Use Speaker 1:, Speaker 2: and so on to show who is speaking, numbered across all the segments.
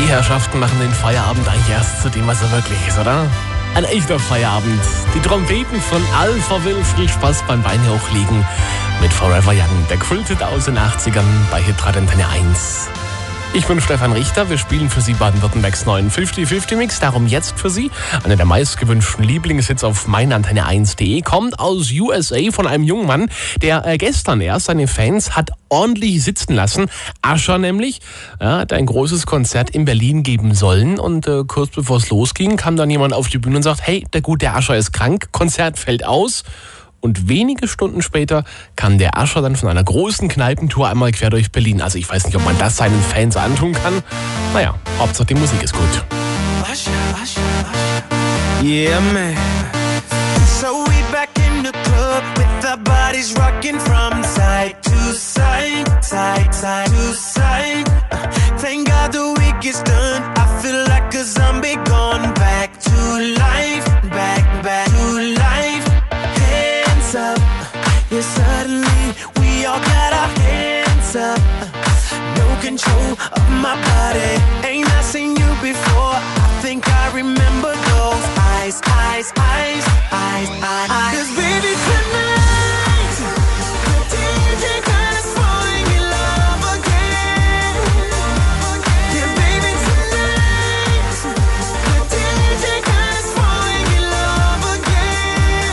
Speaker 1: Herrschaften machen den Feierabend eigentlich erst zu dem, was er wirklich ist, oder? Ein echter Feierabend. Die Trompeten von Alphaville. Viel Spaß beim Beine hochlegen mit Forever Young. Der Kult aus den 80ern bei Hitradio Antenne 1. Ich bin Stefan Richter, wir spielen für Sie Baden-Württembergs neuen 50-50-Mix. Darum jetzt für Sie einer der meistgewünschten Lieblingshits auf meinantenne1.de. Kommt aus USA von einem jungen Mann, der gestern erst seine Fans hat ordentlich sitzen lassen. Usher nämlich, hat ein großes Konzert in Berlin geben sollen. Und kurz bevor es losging, kam dann jemand auf die Bühne und sagt, hey, der gute Usher ist krank, Konzert fällt aus. Und wenige Stunden später kam der Usher dann von einer großen Kneipentour einmal quer durch Berlin. Also ich weiß nicht, ob man das seinen Fans antun kann. Naja, Hauptsache die Musik ist gut.
Speaker 2: Usher, Usher, Usher. Yeah, man. So we back in the club with our bodies rocking from side to side, side, side to side. Thank God the week is done. I feel like a zombie gone back to life, back to life. Up. Yeah, suddenly we all got our hands up. No control of my body. Ain't I seen you before? I think I remember those eyes, eyes, eyes, eyes, eyes. 'Cause baby tonight the DJ got us falling in love again. Yeah, baby tonight the DJ got us falling in love again.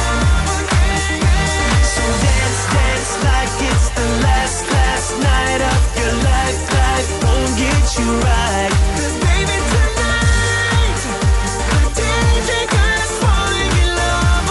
Speaker 2: Like it's the last night of your life. Life won't get you right. 'Cause baby tonight the DJ got us falling in love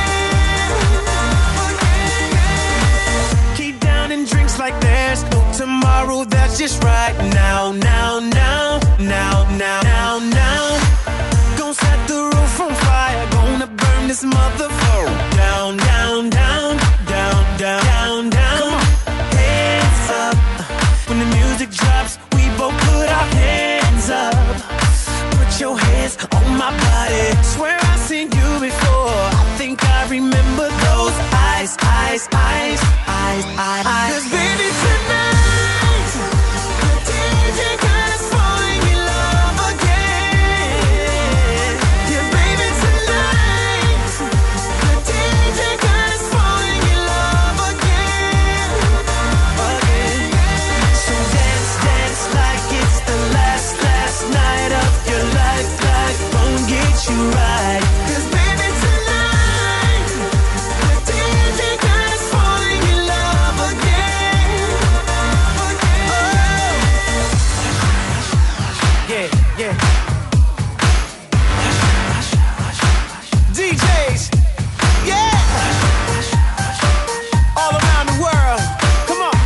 Speaker 2: again. Keep downing drinks like there's no tomorrow. That's just right now, now, now, now, now, now, now. Gonna set the roof on fire. Gonna burn this motherfucker down, down, down, down, down, down, down. Hands up. When the music drops, we both put our hands up. Put your hands on my body. Swear I've seen you before. I think I remember those eyes, eyes, eyes, eyes, eyes. 'Cause baby tonight the DJ got us falling in love again. Yeah, baby tonight the DJ got us falling in love again, again. So dance, dance like it's the last night of your life. Life won't get you right. 'Cause baby tonight the DJ got us falling in love again, again. Oh. Yeah, yeah. DJs, yeah. All around the world, come on.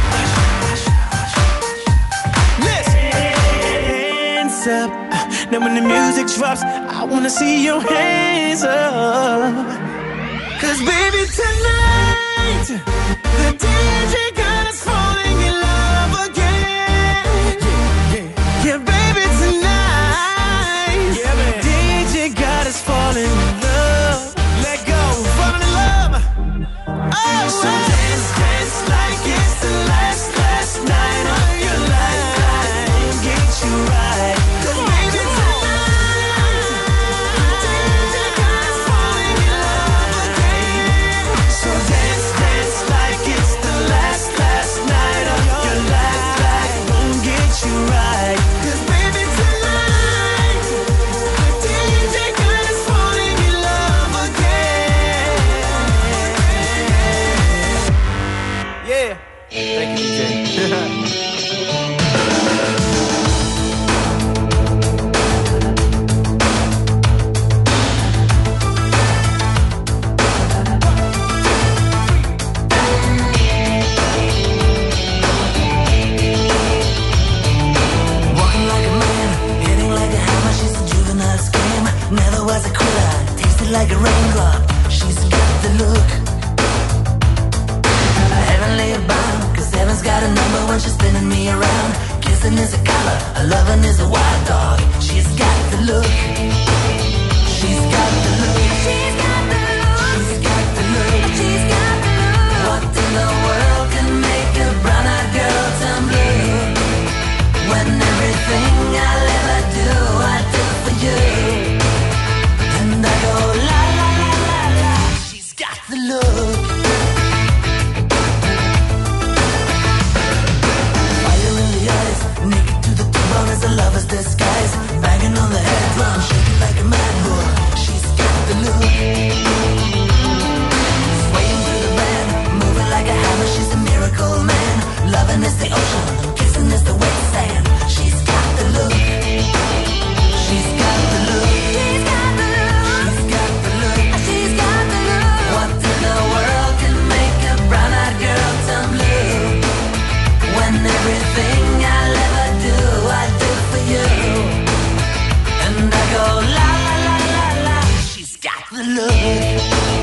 Speaker 2: Listen. Hands up. Now when the music drops, I wanna see your hands up. 'Cause baby tonight the DJ got us falling in love again. Yeah, yeah, baby tonight, yeah, man. DJ got us falling in love. Let go, falling in love. Oh, so dance, dance like it's the last night of your life. Life won't get you right. 'Cause baby tonight the DJ got us falling in love again. So dance, dance like it's the last night of your life. Life won't get you right. 'Cause baby tonight the DJ got us falling in love again. Yeah. Thank you, DJ.
Speaker 3: Walking like a man, hitting like a hammer. She's a juvenile scam. Never was a quitter. Tasted like a raindrop. She's got the look. Heavenly bound, 'cause heaven's got a number when she's spinning me around. Kissing is a color, a loving is a wild dog. She's got the look. She's got the look. She's got the look. She's got the look. She's got the look. What in the world can make a brown-eyed girl turn blue? When everything I'll ever look.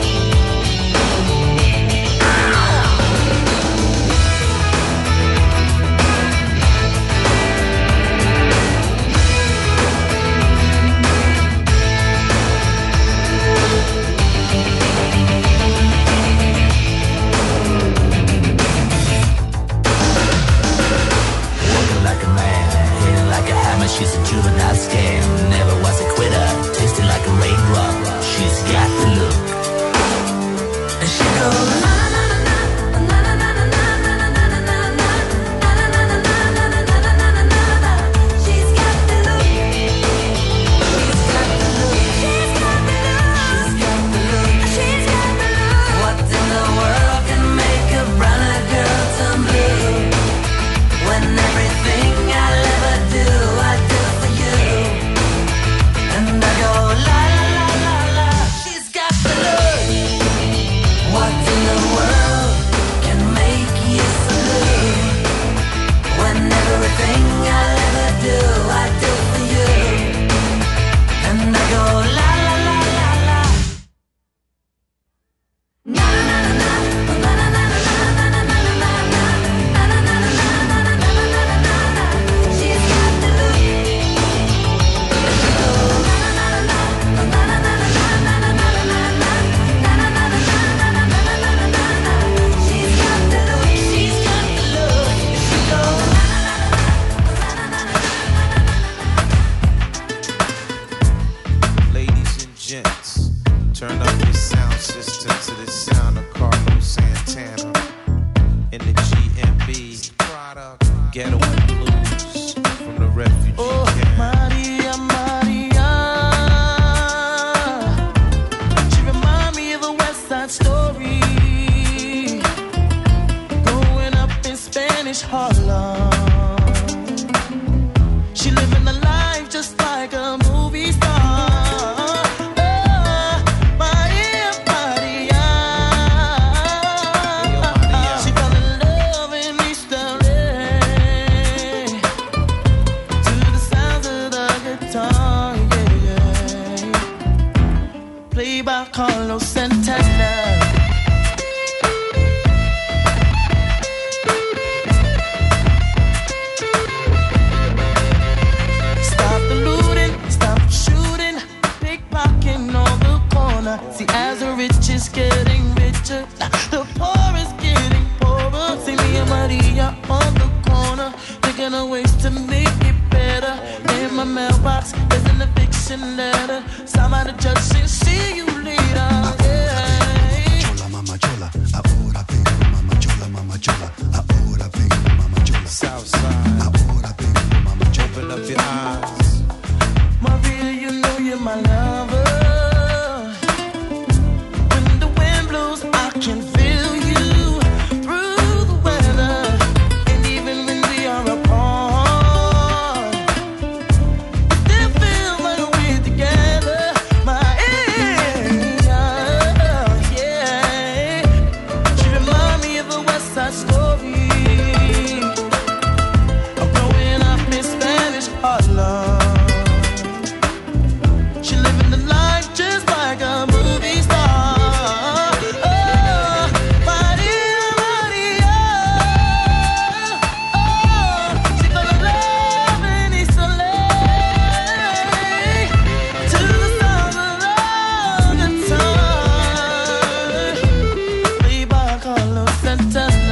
Speaker 4: She's a juvenile scam, never was a quitter, tasting like a raindrop. She's got the look.
Speaker 3: And she goes na na na na na na na na na na na na. She's got the look. She's got the look. She's got the look. She's got the look. What in the world can make a brown girl turn blue? When everything I'll ever do, I do for you. And I go la la la la la. She's got the look. What in the world can make you so blue? When everything I'll ever do, I do for you. And I go la la la la la. Na na na na na na na na na na na na na. She's got the look. She goes na na na na na na na na na na na na na. She's got the look. She's got the look. She goes na na na na na na.
Speaker 5: Ladies and gents, turn up your sound system to the sound of Carlos Santana in the GMB Ghetto and Blues from the refugee camp.
Speaker 2: Maria, Maria, she remind me of a West Side Story, growing up in Spanish Harlem. She living a life just like a movie star. Maria, Maria, she fell in love in East LA to the sounds of the guitar, yeah, yeah. Played by Carlos Santana. Stop the looting, stop the shooting, pickpocketing on the corner. See, as the rich is getting richer, the poor is getting poorer. See me and Maria on the corner, thinking of ways to make it better. In my mailbox, there's an eviction letter. Signed by the judge saying, see you later. Yeah.
Speaker 6: Chola, mama chola, ahora vengo, mama chola, mama chola, ahora vengo, mama chola.
Speaker 5: Southside,
Speaker 6: Ahora vengo, mama chola.
Speaker 5: open up your eyes.
Speaker 2: Maria, you know you're my lover. When the wind blows, I can feel you through the weather. And even when we are apart, it still feels like we're together. Maria, yeah. She remind me of a West Side Story, of growing up in Spanish Harlem. She living the life just like a movie star. Oh, Maria, Maria. Oh, she fell in love in East LA to the sound of the guitar. Played by Carlos Santana.